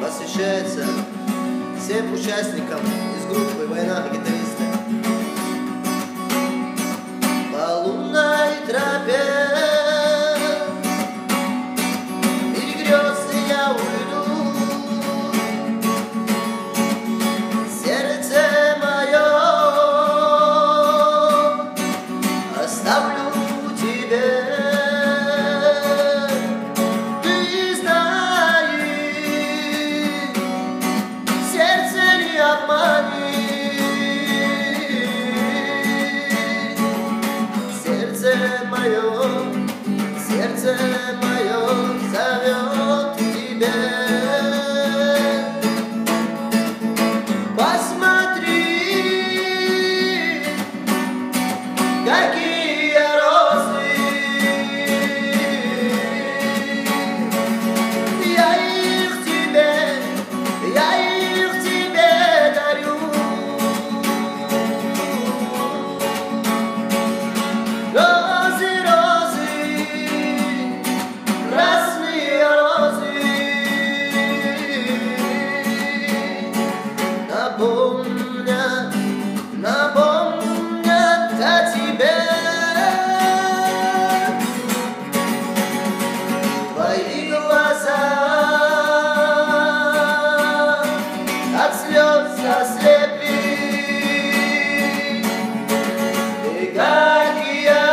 посвящается всем участникам из группы «Война-гитаристы». По лунной тропе мир грез я уйду, сердце мое оставлю тебе. Ты знаешь, сердце не обмани, сердце мое зовет к тебе. Посмотри, какие розы, я их тебе дарю. Розы, розы, красные розы, напомнят о тебе. Твои глаза от слез ослепли, и как я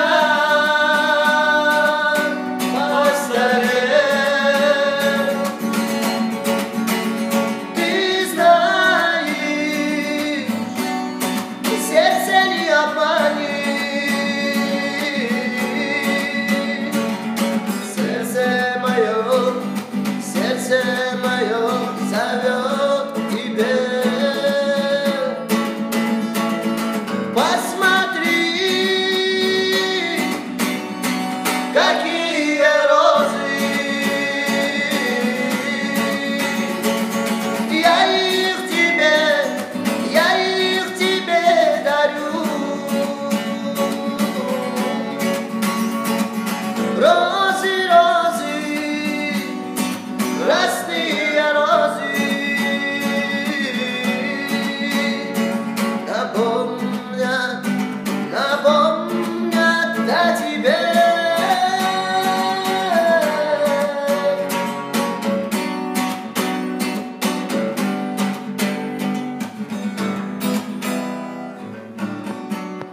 постарел. Ты знаешь, сердце не обмани, сердце мое зовет.